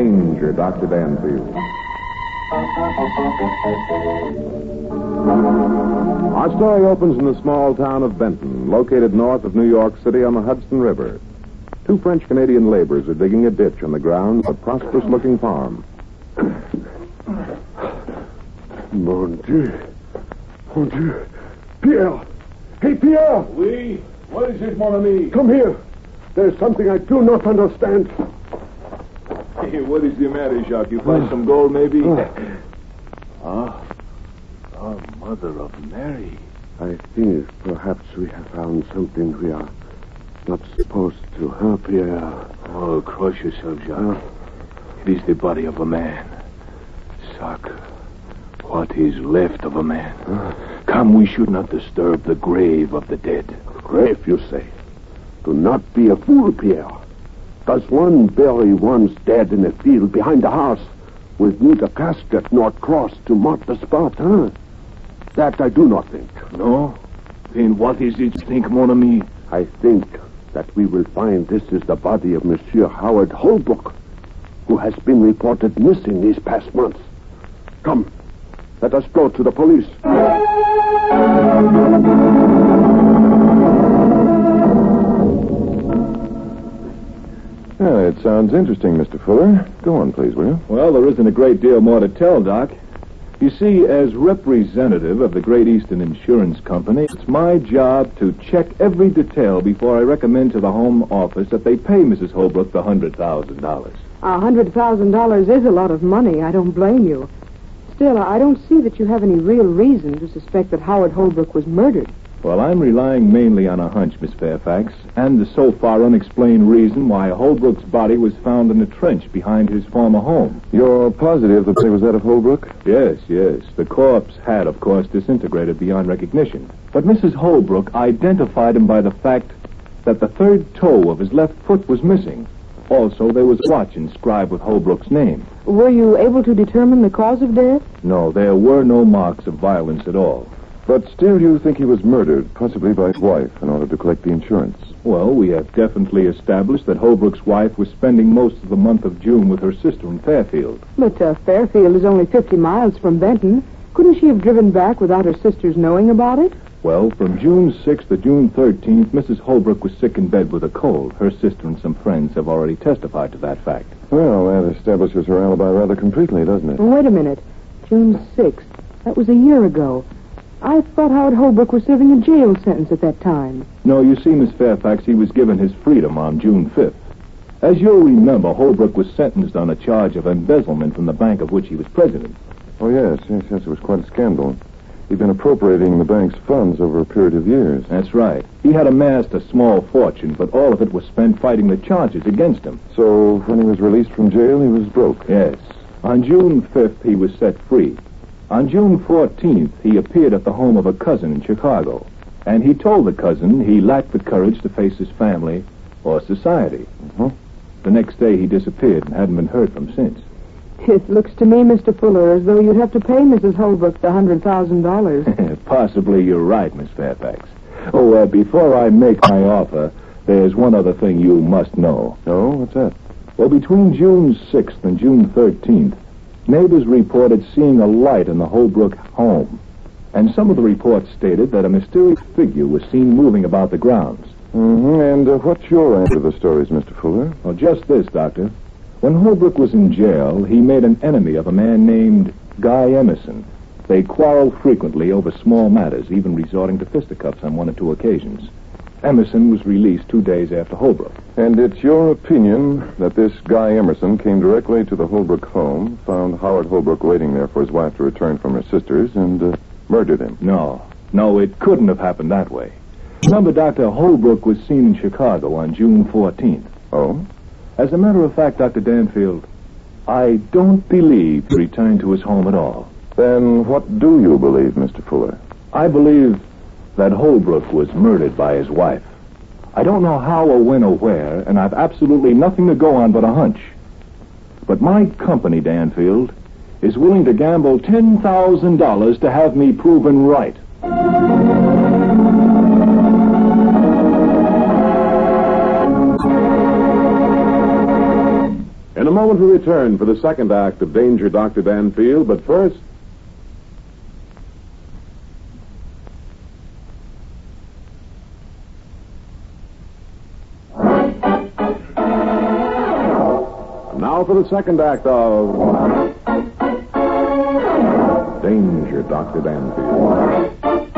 danger, Dr. Danfield. Our story opens in the small town of Benton, located north of New York City on the Hudson River. Two French-Canadian laborers are digging a ditch on the grounds of a prosperous-looking farm. Mon Dieu. Mon Dieu. Pierre! Hey, Pierre! Oui? What is it, mon ami? Come here. There's something I do not understand. Hey, what is the matter, Jacques? You find some gold, maybe? Mother of Mary. I think perhaps we have found something we are not supposed to, huh, Pierre? Oh, cross yourself, Jacques. It is the body of a man. Sac, what is left of a man. Come, we should not disturb the grave of the dead. Grave, you say? Do not be a fool, Pierre. Does one bury one's dead in a field behind the house with neither casket nor cross to mark the spot, huh? That I do not think. No? Then what is it you think, mon ami? I think that we will find this is the body of Monsieur Howard Holbrook, who has been reported missing these past months. Come, let us go to the police. Well, it sounds interesting, Mr. Fuller. Go on, please, will you? Well, there isn't a great deal more to tell, Doc. You see, as representative of the Great Eastern Insurance Company, it's my job to check every detail before I recommend to the Home Office that they pay Mrs. Holbrook the $100,000. $100,000 is a lot of money. I don't blame you. Still, I don't see that you have any real reason to suspect that Howard Holbrook was murdered. Well, I'm relying mainly on a hunch, Miss Fairfax, and the so far unexplained reason why Holbrook's body was found in a trench behind his former home. You're positive the body was that of Holbrook? Yes. The corpse had, of course, disintegrated beyond recognition. But Mrs. Holbrook identified him by the fact that the third toe of his left foot was missing. Also, there was a watch inscribed with Holbrook's name. Were you able to determine the cause of death? No, there were no marks of violence at all. But still you think he was murdered, possibly by his wife, in order to collect the insurance? Well, we have definitely established that Holbrook's wife was spending most of the month of June with her sister in Fairfield. But Fairfield is only 50 miles from Benton. Couldn't she have driven back without her sisters knowing about it? Well, from June 6th to June 13th, Mrs. Holbrook was sick in bed with a cold. Her sister and some friends have already testified to that fact. Well, that establishes her alibi rather completely, doesn't it? Wait a minute. June 6th. That was a year ago. I thought Howard Holbrook was serving a jail sentence at that time. No, you see, Miss Fairfax, he was given his freedom on June 5th. As you'll remember, Holbrook was sentenced on a charge of embezzlement from the bank of which he was president. Oh, yes. It was quite a scandal. He'd been appropriating the bank's funds over a period of years. That's right. He had amassed a small fortune, but all of it was spent fighting the charges against him. So when he was released from jail, he was broke? Yes. On June 5th, he was set free. On June 14th, he appeared at the home of a cousin in Chicago. And he told the cousin he lacked the courage to face his family or society. The next day, he disappeared and hadn't been heard from since. It looks to me, Mr. Fuller, as though you'd have to pay Mrs. Holbrook the $100,000. Possibly you're right, Miss Fairfax. Before I make my offer, there's one other thing you must know. Oh, what's that? Well, between June 6th and June 13th, neighbors reported seeing a light in the Holbrook home. And some of the reports stated that a mysterious figure was seen moving about the grounds. And what's your answer to the stories, Mr. Fuller? Well, just this, Doctor. When Holbrook was in jail, he made an enemy of a man named Guy Emerson. They quarreled frequently over small matters, even resorting to fisticuffs on one or two occasions. Emerson was released 2 days after Holbrook. And it's your opinion that this Guy Emerson came directly to the Holbrook home, found Howard Holbrook waiting there for his wife to return from her sister's, and murdered him? No, it couldn't have happened that way. Remember, Dr. Holbrook was seen in Chicago on June 14th. Oh? As a matter of fact, Dr. Danfield, I don't believe he returned to his home at all. Then what do you believe, Mr. Fuller? I believe that Holbrook was murdered by his wife. I don't know how or when or where, and I've absolutely nothing to go on but a hunch. But my company, Danfield, is willing to gamble $10,000 to have me proven right. In a moment we return for the second act of Danger, Dr. Danfield, but first... Now for the second act of Danger, Dr. Danfield.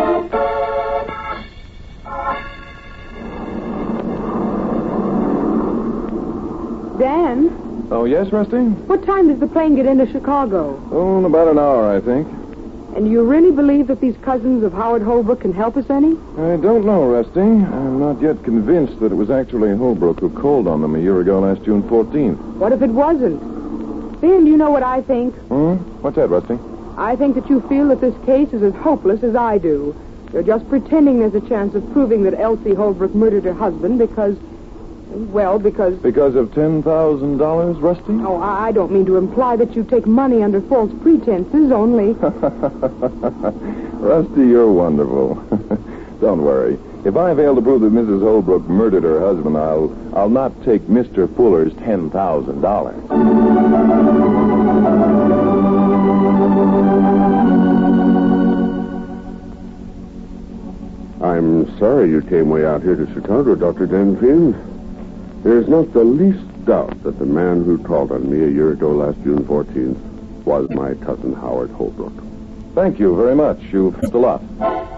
Dan, Oh, yes, Rusty? what time does the plane get into Chicago? Oh, in about an hour, I think. And you really believe that these cousins of Howard Holbrook can help us any? I don't know, Rusty. I'm not yet convinced that it was actually Holbrook who called on them a year ago last June 14th. What if it wasn't? Dan, do you know what I think? What's that, Rusty? I think that you feel that this case is as hopeless as I do. You're just pretending there's a chance of proving that Elsie Holbrook murdered her husband because... Because of $10,000, Rusty? Oh, I don't mean to imply that you take money under false pretenses, only... Rusty, you're wonderful. Don't worry. If I fail to prove that Mrs. Holbrook murdered her husband, I'll not take Mr. Fuller's $10,000. I'm sorry you came way out here to Chicago, Dr. Danfield. There's not the least doubt that the man who called on me a year ago last June 14th was my cousin Howard Holbrook. Thank you very much. You've helped a lot.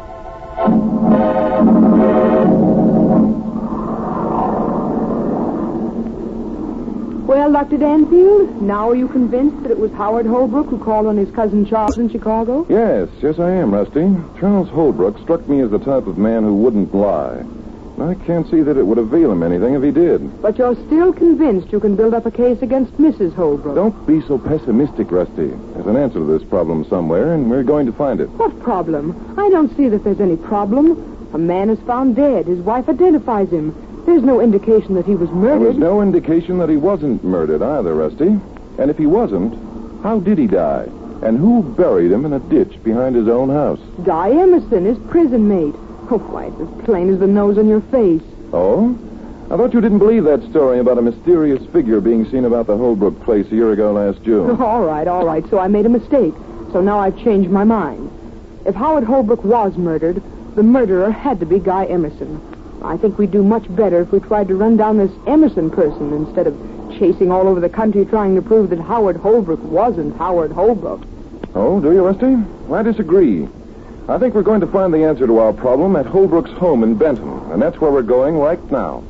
Well, Dr. Danfield, now are you convinced that it was Howard Holbrook who called on his cousin Charles in Chicago? Yes, I am, Rusty. Charles Holbrook struck me as the type of man who wouldn't lie. I can't see that it would avail him anything if he did. But you're still convinced you can build up a case against Mrs. Holbrook? Don't be so pessimistic, Rusty. There's an answer to this problem somewhere, and we're going to find it. What problem? I don't see that there's any problem. A man is found dead. His wife identifies him. There's no indication that he was murdered. There's no indication that he wasn't murdered either, Rusty. And if he wasn't, how did he die? And who buried him in a ditch behind his own house? Guy Emerson, his prison mate. Oh, why, it's as plain as the nose on your face. Oh? I thought you didn't believe that story about a mysterious figure being seen about the Holbrook place a year ago last June. All right. So I made a mistake. So now I've changed my mind. If Howard Holbrook was murdered, the murderer had to be Guy Emerson. I think we'd do much better if we tried to run down this Emerson person instead of chasing all over the country trying to prove that Howard Holbrook wasn't Howard Holbrook. Oh, do you, Rusty? I disagree. I think we're going to find the answer to our problem at Holbrook's home in Benton, and that's where we're going right now.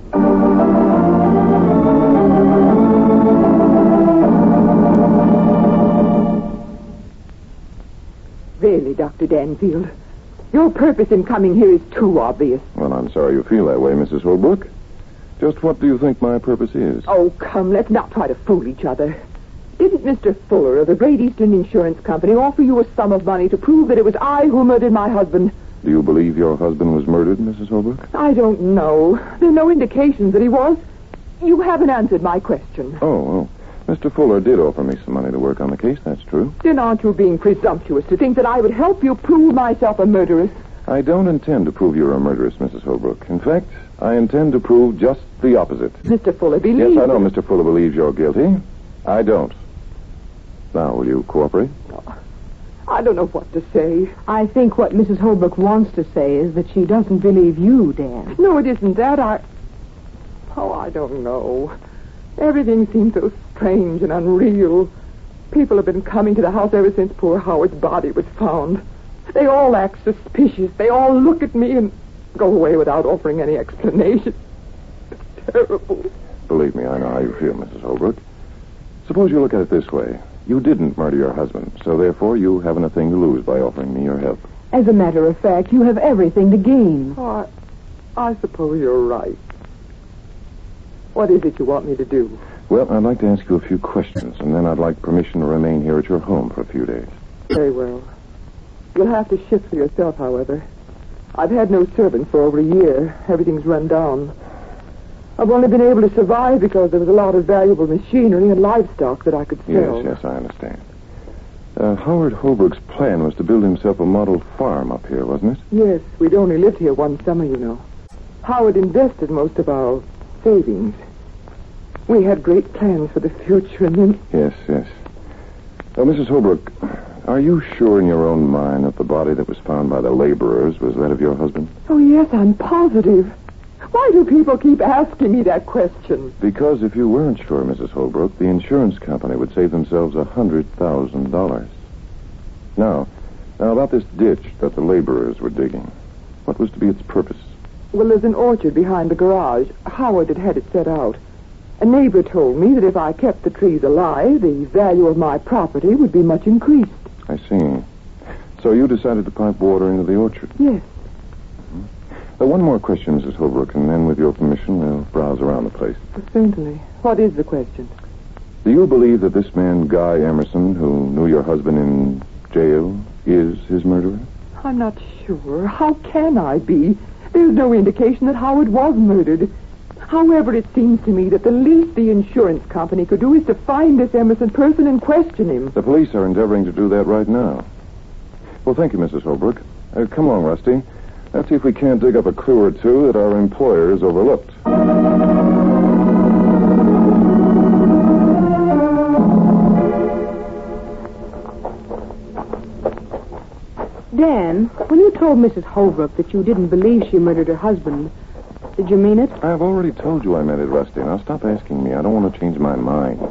Really, Dr. Danfield, your purpose in coming here is too obvious. Well, I'm sorry you feel that way, Mrs. Holbrook. Just what do you think my purpose is? Oh, come, let's not try to fool each other. Didn't Mr. Fuller of the Great Eastern Insurance Company offer you a sum of money to prove that it was I who murdered my husband? Do you believe your husband was murdered, Mrs. Holbrook? I don't know. There are no indications that he was. You haven't answered my question. Oh. Mr. Fuller did offer me some money to work on the case, that's true. Then aren't you being presumptuous to think that I would help you prove myself a murderess? I don't intend to prove you're a murderess, Mrs. Holbrook. In fact, I intend to prove just the opposite. Mr. Fuller believes... Yes, I know Mr. Fuller believes you're guilty. I don't. Now, will you cooperate? I don't know what to say. I think what Mrs. Holbrook wants to say is that she doesn't believe you, Dan. No, it isn't that. I don't know. Everything seems so strange and unreal. People have been coming to the house ever since poor Howard's body was found. They all act suspicious. They all look at me and go away without offering any explanation. It's terrible. Believe me, I know how you feel, Mrs. Holbrook. Suppose you look at it this way. You didn't murder your husband, so therefore you haven't a thing to lose by offering me your help. As a matter of fact, you have everything to gain. I suppose you're right. What is it you want me to do? Well, I'd like to ask you a few questions, and then I'd like permission to remain here at your home for a few days. Very well. You'll have to shift for yourself, however. I've had no servants for over a year. Everything's run down. I've only been able to survive because there was a lot of valuable machinery and livestock that I could sell. Yes, I understand. Howard Holbrook's plan was to build himself a model farm up here, wasn't it? Yes, we'd only lived here one summer, you know. Howard invested most of our savings. We had great plans for the future, and then... Yes, yes. Well, Mrs. Holbrook, are you sure in your own mind that the body that was found by the laborers was that of your husband? Oh, yes, I'm positive. Why do people keep asking me that question? Because if you weren't sure, Mrs. Holbrook, the insurance company would save themselves $100,000. Now about this ditch that the laborers were digging. What was to be its purpose? Well, there's an orchard behind the garage. Howard had it set out. A neighbor told me that if I kept the trees alive, the value of my property would be much increased. I see. So you decided to pipe water into the orchard? Yes. One more question, Mrs. Holbrook, and then with your permission, we'll browse around the place. Certainly. What is the question? Do you believe that this man, Guy Emerson, who knew your husband in jail, is his murderer? I'm not sure. How can I be? There's no indication that Howard was murdered. However, it seems to me that the least the insurance company could do is to find this Emerson person and question him. The police are endeavoring to do that right now. Well, thank you, Mrs. Holbrook. Come along, Rusty. Let's see if we can't dig up a clue or two that our employers overlooked. Dan, when you told Mrs. Holbrook that you didn't believe she murdered her husband, did you mean it? I've already told you I meant it, Rusty. Now stop asking me. I don't want to change my mind.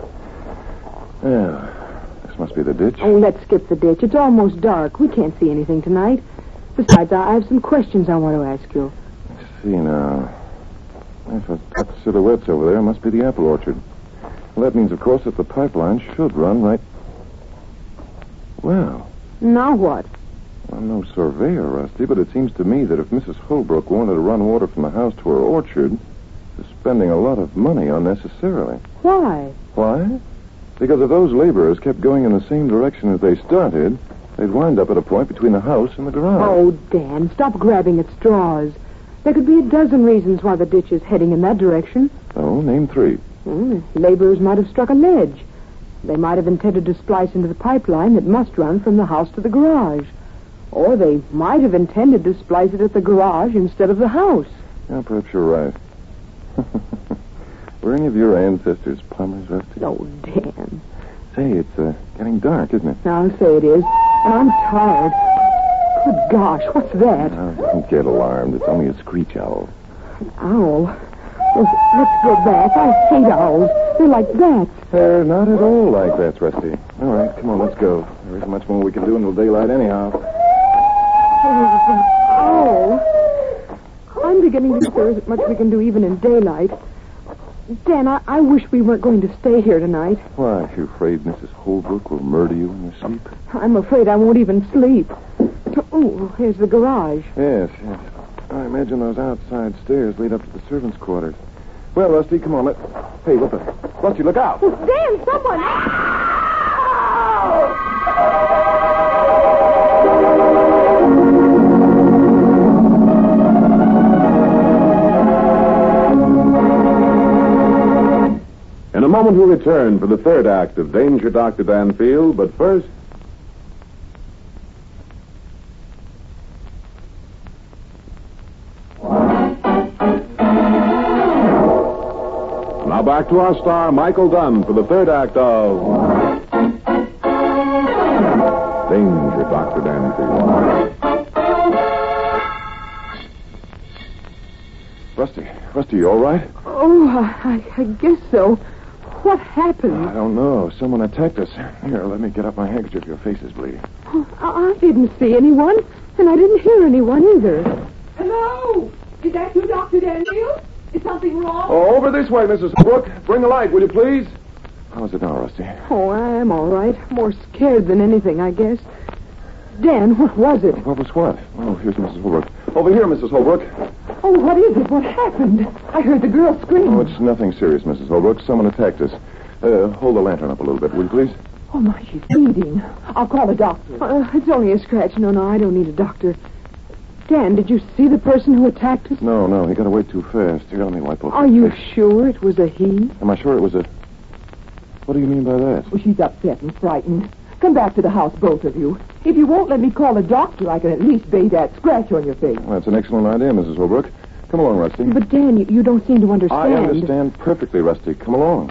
Yeah, this must be the ditch. Oh, let's skip the ditch. It's almost dark. We can't see anything tonight. Besides, I have some questions I want to ask you. Let's see now. If that silhouette's over there, it must be the apple orchard. Well, that means, of course, that the pipeline should run right... Well... Now what? I'm no surveyor, Rusty, but it seems to me that if Mrs. Holbrook wanted to run water from the house to her orchard, she's spending a lot of money unnecessarily. Why? Why? Because if those laborers kept going in the same direction as they started, they'd wind up at a point between the house and the garage. Oh, Dan, stop grabbing at straws. There could be a dozen reasons why the ditch is heading in that direction. Oh, name three. Laborers might have struck a ledge. They might have intended to splice into the pipeline that must run from the house to the garage. Or they might have intended to splice it at the garage instead of the house. Yeah, perhaps you're right. Were any of your ancestors plumbers, Rusty? Oh, Dan. Say, it's getting dark, isn't it? I'll say it is. And I'm tired. Good gosh, what's that? Don't get alarmed. It's only a screech owl. An owl? Let's go back. I hate owls. They're like bats. They're not at all like that, Rusty. All right, come on, let's go. There isn't much more we can do until daylight anyhow. Oh. I'm beginning to think there isn't much we can do even in daylight. Dan, I wish we weren't going to stay here tonight. Why, are you afraid Mrs. Holbrook will murder you in your sleep? I'm afraid I won't even sleep. Oh, here's the garage. Yes. I imagine those outside stairs lead up to the servants' quarters. Well, Rusty, come on. Hey, what the... Rusty, look out! Dan, someone... In a moment, we'll return for the third act of Danger, Dr. Danfield, but first... Now back to our star, Michael Dunn, for the third act of Danger, Dr. Danfield. Rusty, you all right? Oh, I guess so. What happened? I don't know. Someone attacked us. Here, let me get up my handkerchief. Your face is bleeding. I didn't see anyone, and I didn't hear anyone either. Hello? Is that you, Dr. Danfield? Is something wrong? Oh, over this way, Mrs. Brooke. Bring the light, will you please? How is it now, Rusty? Oh, I'm all right. More scared than anything, I guess. Dan, what was it? What was what? Oh, here's Mrs. Holbrook. Over here, Mrs. Holbrook. Oh, what is it? What happened? I heard the girl scream. Oh, it's nothing serious, Mrs. Holbrook. Someone attacked us. Hold the lantern up a little bit, will you please? Oh, my, she's bleeding. I'll call a doctor. It's only a scratch. No, I don't need a doctor. Dan, did you see the person who attacked us? No, he got away too fast. Here, let me wipe off. Are you sure it was a he? Am I sure it was a... What do you mean by that? Well, she's upset and frightened. Come back to the house, both of you. If you won't let me call a doctor, I can at least bathe that scratch on your face. Well, that's an excellent idea, Mrs. Holbrook. Come along, Rusty. But, Dan, you don't seem to understand. I understand perfectly, Rusty. Come along.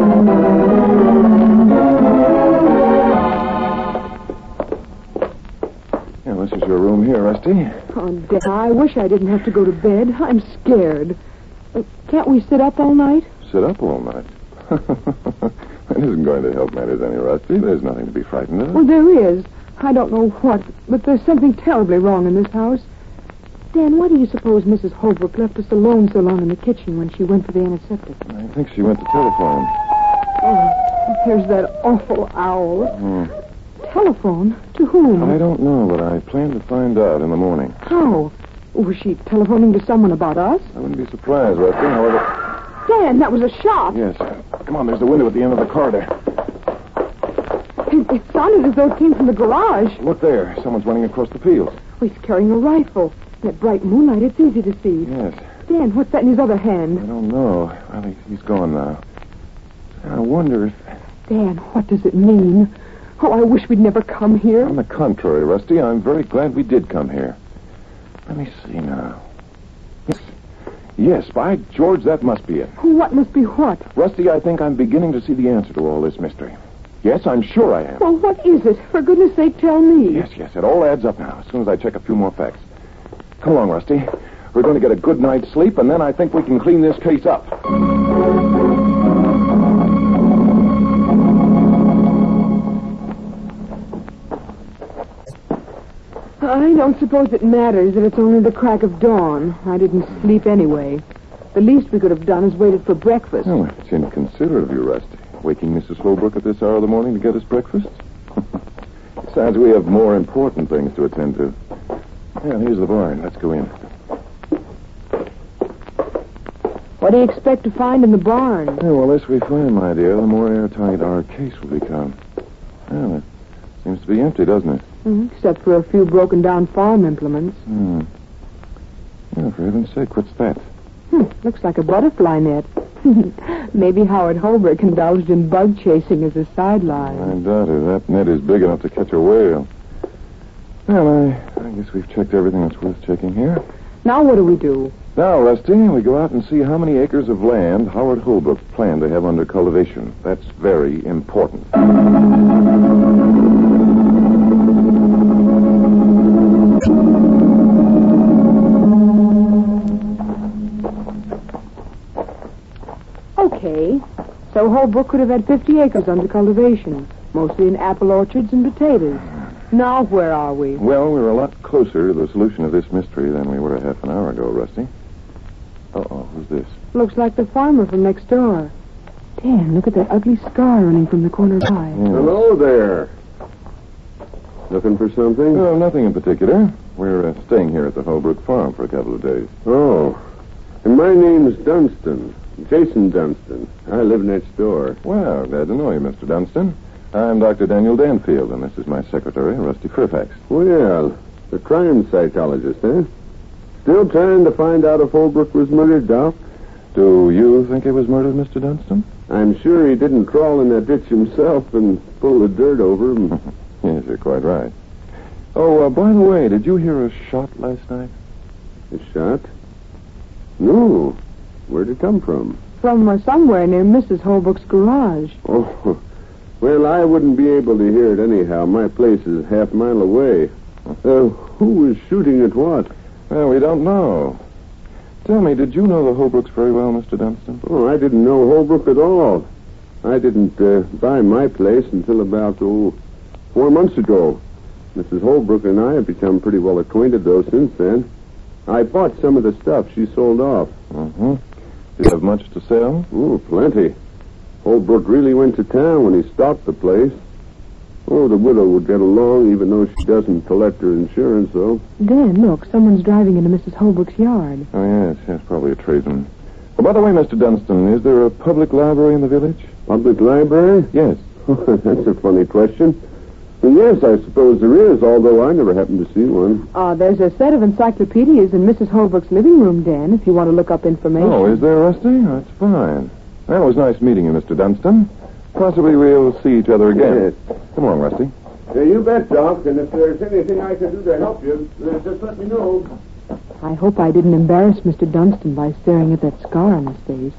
Yeah, this is your room here, Rusty. Oh, Dan, I wish I didn't have to go to bed. I'm scared. Can't we sit up all night? Sit up all night. That isn't going to help matters any, Rusty. There's nothing to be frightened of. Well, there is. I don't know what, but there's something terribly wrong in this house. Dan, why do you suppose Mrs. Holbrook left us alone so long in the kitchen when she went for the antiseptic? I think she went to telephone. Oh, there's that awful owl. Telephone? To whom? I don't know, but I plan to find out in the morning. How? Was she telephoning to someone about us? I wouldn't be surprised, Rusty. However... Dan, that was a shot. Yes. Come on, there's the window at the end of the corridor. It sounded as though it came from the garage. Look there. Someone's running across the field. Oh, he's carrying a rifle. That bright moonlight, it's easy to see. Yes. Dan, what's that in his other hand? I don't know. Well, he's gone now. I wonder if... Dan, what does it mean? Oh, I wish we'd never come here. On the contrary, Rusty, I'm very glad we did come here. Let me see now. Yes, by George, that must be it. What must be what? Rusty, I think I'm beginning to see the answer to all this mystery. Yes, I'm sure I am. Well, what is it? For goodness sake, tell me. Yes, it all adds up now, as soon as I check a few more facts. Come along, Rusty. We're going to get a good night's sleep, and then I think we can clean this case up. I don't suppose it matters that it's only the crack of dawn. I didn't sleep anyway. The least we could have done is waited for breakfast. Oh, it's inconsiderate of you, Rusty. Waking Mrs. Holbrook at this hour of the morning to get us breakfast? Besides, we have more important things to attend to. Yeah, here's the barn. Let's go in. What do you expect to find in the barn? Yeah, well, the less we find, my dear, the more airtight our case will become. Well, it seems to be empty, doesn't it? Except for a few broken-down farm implements. Yeah, for heaven's sake, what's that? Looks like a butterfly net. Maybe Howard Holbrook indulged in bug chasing as a sideline. I doubt it. That net is big enough to catch a whale. Well, I guess we've checked everything that's worth checking here. Now what do we do? Now, Rusty, we go out and see how many acres of land Howard Holbrook planned to have under cultivation. That's very important. Okay. So Holbrook could have had 50 acres under cultivation, mostly in apple orchards and potatoes. Now where are we? Well, we're a lot closer to the solution of this mystery than we were a half an hour ago, Rusty. Uh-oh, who's this? Looks like the farmer from next door. Dan, look at that ugly scar running from the corner eye. Hello there. Looking for something? No, nothing in particular. We're staying here at the Holbrook farm for a couple of days. Oh. And my name's Dunstan. Jason Dunstan. I live next door. Well, glad to know you, Mr. Dunstan. I'm Dr. Daniel Danfield, and this is my secretary, Rusty Fairfax. Well, the crime psychologist, eh? Still trying to find out if Holbrook was murdered, Doc? Do you think he was murdered, Mr. Dunstan? I'm sure he didn't crawl in that ditch himself and pull the dirt over him. Yes, you're quite right. Oh, by the way, did you hear a shot last night? A shot? No. Where'd it come from? From somewhere near Mrs. Holbrook's garage. Oh, well, I wouldn't be able to hear it anyhow. My place is half a mile away. Who was shooting at what? Well, we don't know. Tell me, did you know the Holbrooks very well, Mr. Dunstan? Oh, I didn't know Holbrook at all. I didn't buy my place until about, 4 months ago. Mrs. Holbrook and I have become pretty well acquainted, though, since then. I bought some of the stuff she sold off. Mm-hmm. Did you have much to sell? Oh, plenty. Holbrook really went to town when he stocked the place. Oh, the widow would get along, even though she doesn't collect her insurance, though. Dan, look, someone's driving into Mrs. Holbrook's yard. Oh, yes, probably a tradesman. Oh, by the way, Mr. Dunstan, is there a public library in the village? Public library? Yes. That's a funny question. Well, yes, I suppose there is, although I never happened to see one. There's a set of encyclopedias in Mrs. Holbrook's living room, Dan, if you want to look up information. Oh, is there, Rusty? That's fine. Well, it was nice meeting you, Mr. Dunstan. Possibly we'll see each other again. Yes. Come along, Rusty. Yeah, you bet, Doc. And if there's anything I can do to help you, just let me know. I hope I didn't embarrass Mr. Dunstan by staring at that scar on his face.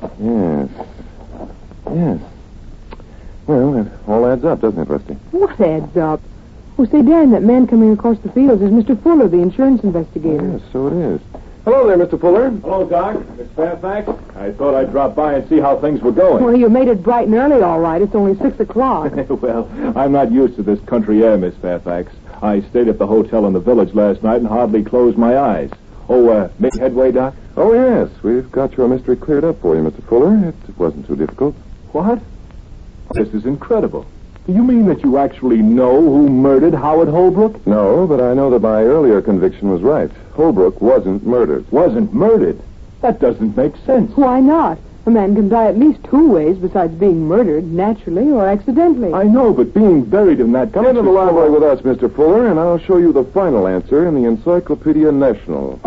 Yes. Well, it all adds up, doesn't it, Rusty? What adds up? Oh, say, Dan, that man coming across the fields is Mr. Fuller, the insurance investigator. Yes, so it is. Hello there, Mr. Fuller. Hello, Doc. Miss Fairfax. I thought I'd drop by and see how things were going. Well, you made it bright and early, all right. It's only 6 o'clock. Well, I'm not used to this country air, Miss Fairfax. I stayed at the hotel in the village last night and hardly closed my eyes. Oh, make headway, Doc? Oh, yes. We've got your mystery cleared up for you, Mr. Fuller. It wasn't too difficult. What? This is incredible. Do you mean that you actually know who murdered Howard Holbrook? No, but I know that my earlier conviction was right. Holbrook wasn't murdered. Wasn't murdered? That doesn't make sense. Why not? A man can die at least 2 ways besides being murdered, naturally or accidentally. I know, but being buried in that... Come into the library with us, Mr. Fuller, and I'll show you the final answer in the Encyclopedia National.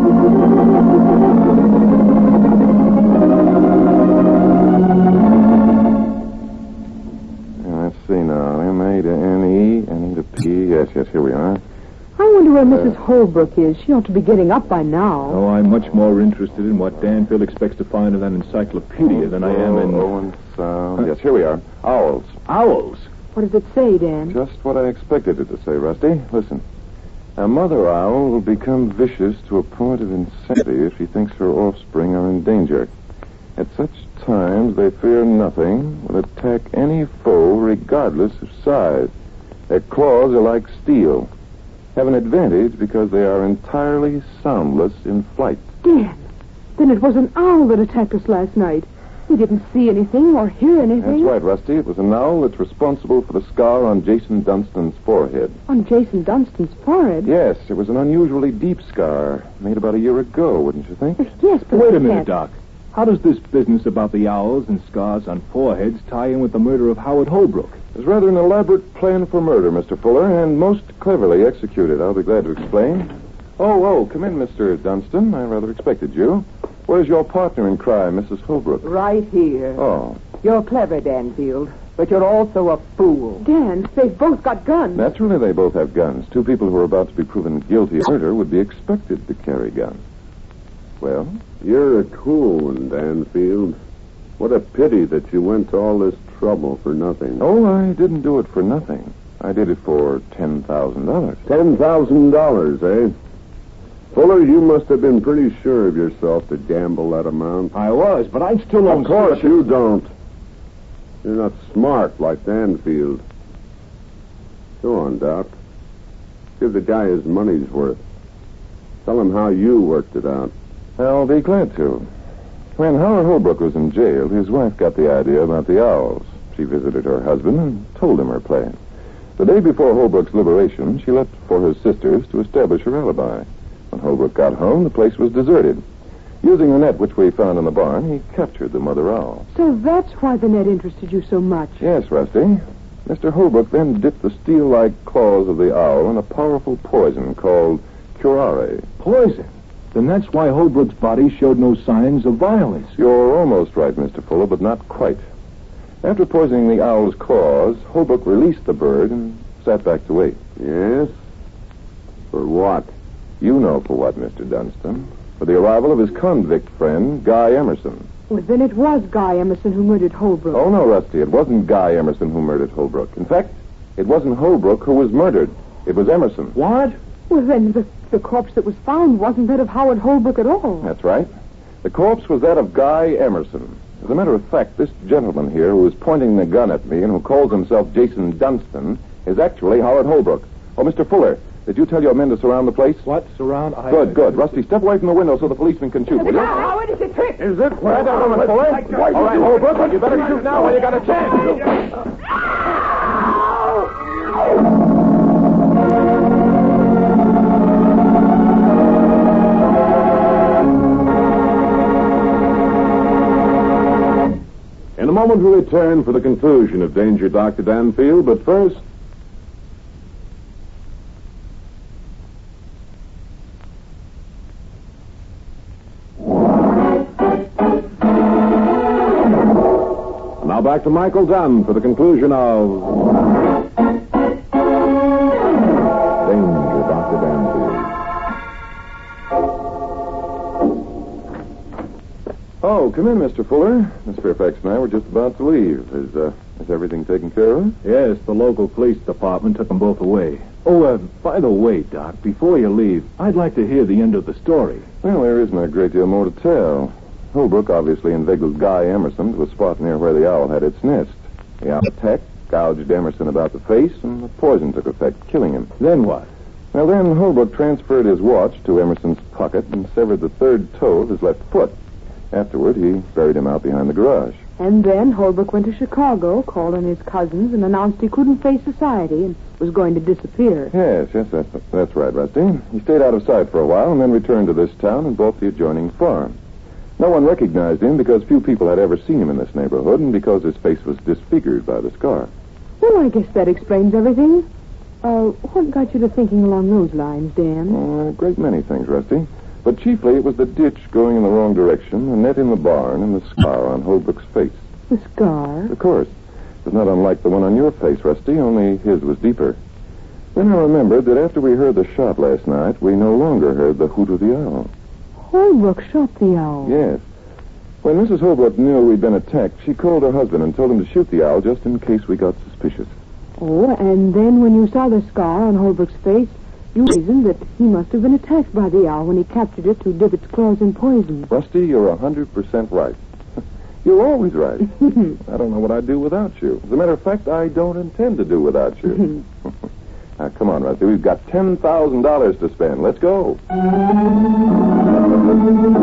Let's see now. M-A to N-E, N-E to P. Yes, here we are. I wonder where Mrs. Holbrook is. She ought to be getting up by now. Oh, I'm much more interested in what Danfield expects to find in that encyclopedia than I am in... Owen Sound. Yes, here we are. Owls. Owls? What does it say, Dan? Just what I expected it to say, Rusty. Listen. A mother owl will become vicious to a point of insanity if she thinks her offspring are in danger. At such times, they fear nothing, will attack any foe regardless of size. Their claws are like steel. Have an advantage because they are entirely soundless in flight. Dan, then it was an owl that attacked us last night. We didn't see anything or hear anything. That's right, Rusty. It was an owl that's responsible for the scar on Jason Dunstan's forehead. On Jason Dunstan's forehead? Yes, it was an unusually deep scar, made about a year ago, wouldn't you think? Yes, but... Wait a minute, Doc. How does this business about the owls and scars on foreheads tie in with the murder of Howard Holbrook? It was rather an elaborate plan for murder, Mr. Fuller, and most cleverly executed. I'll be glad to explain. Oh, come in, Mr. Dunstan. I rather expected you. Where's your partner in crime, Mrs. Holbrook? Right here. Oh. You're clever, Danfield, but you're also a fool. Dan, they've both got guns. Naturally, they both have guns. Two people who are about to be proven guilty of murder would be expected to carry guns. Well? You're a cool one, Danfield. What a pity that you went to all this trouble for nothing. Oh, I didn't do it for nothing. I did it for $10,000. $10,000, eh? Fuller, you must have been pretty sure of yourself to gamble that amount. I was, but I still don't... Of course you don't. You're not smart like Danfield. Go on, Doc. Give the guy his money's worth. Tell him how you worked it out. I'll be glad to. When Howard Holbrook was in jail, his wife got the idea about the owls. She visited her husband and told him her plan. The day before Holbrook's liberation, she left for her sisters to establish her alibi. When Holbrook got home, the place was deserted. Using the net which we found in the barn, he captured the mother owl. So that's why the net interested you so much. Yes, Rusty. Mr. Holbrook then dipped the steel-like claws of the owl in a powerful poison called curare. Poison? Then that's why Holbrook's body showed no signs of violence. You're almost right, Mr. Fuller, but not quite. After poisoning the owl's claws, Holbrook released the bird and sat back to wait. Yes? For what? You know for what, Mr. Dunstan. For the arrival of his convict friend, Guy Emerson. Well, then it was Guy Emerson who murdered Holbrook. Oh, no, Rusty. It wasn't Guy Emerson who murdered Holbrook. In fact, it wasn't Holbrook who was murdered. It was Emerson. What? Well, then the corpse that was found wasn't that of Howard Holbrook at all. That's right. The corpse was that of Guy Emerson. As a matter of fact, this gentleman here who is pointing the gun at me and who calls himself Jason Dunstan is actually Howard Holbrook. Oh, Mr. Fuller, did you tell your men to surround the place? What? Surround? Good. Rusty, step away from the window so the policeman can shoot. Will you? Howard, it's a trick. Is it? Well, that woman, Fuller. All right, Holbrook, you better shoot now while you got a chance. In a moment, we'll return for the conclusion of Danger, Dr. Danfield, but first... Now back to Michael Dunn for the conclusion of... Danger, Dr. Danfield. Oh, come in, Mr. Fuller. Miss Fairfax and I were just about to leave. Is everything taken care of? Yes, the local police department took them both away. Oh, by the way, Doc, before you leave, I'd like to hear the end of the story. Well, there isn't a great deal more to tell. Holbrook obviously inveigled Guy Emerson to a spot near where the owl had its nest. The owl attacked, gouged Emerson about the face, and the poison took effect, killing him. Then what? Well, then Holbrook transferred his watch to Emerson's pocket and severed the third toe of his left foot. Afterward, he buried him out behind the garage. And then Holbrook went to Chicago, called on his cousins, and announced he couldn't face society and was going to disappear. Yes, that's right, Rusty. He stayed out of sight for a while and then returned to this town and bought the adjoining farm. No one recognized him because few people had ever seen him in this neighborhood and because his face was disfigured by the scar. Well, I guess that explains everything. What got you to thinking along those lines, Dan? Oh, a great many things, Rusty. But chiefly it was the ditch going in the wrong direction, the net in the barn, and the scar on Holbrook's face. The scar? Of course. It was not unlike the one on your face, Rusty, only his was deeper. Then I remembered that after we heard the shot last night, we no longer heard the hoot of the owl. Holbrook shot the owl? Yes. When Mrs. Holbrook knew we'd been attacked, she called her husband and told him to shoot the owl just in case we got suspicious. Oh, and then when you saw the scar on Holbrook's face, you reasoned that he must have been attacked by the owl when he captured it to dip its claws in poison. Rusty, you're 100% right. You're always right. I don't know what I'd do without you. As a matter of fact, I don't intend to do without you. Now, come on, Rusty. We've got $10,000 to spend. Let's go.